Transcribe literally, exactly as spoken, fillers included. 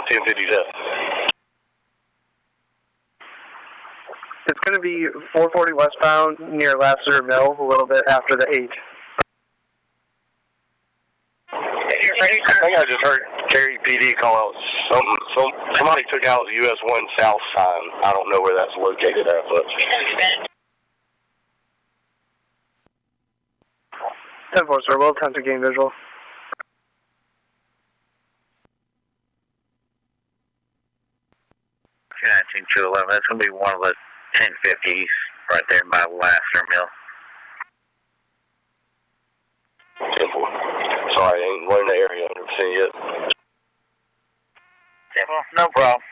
ten fifty-seven. It's going to be four forty westbound near Lassiter Mill, a little bit after the eight. I think I just heard Cary P D call out something. Some, somebody took out the U S one South sign. I don't know where that's located at, but. ten four, sir. We'll attempt to gain visual. two nineteen two eleven. That's going to be one of the ten fifties right there by Lassiter Mill. ten four. Sorry, I ain't learned the area one hundred percent yet. ten four, no problem.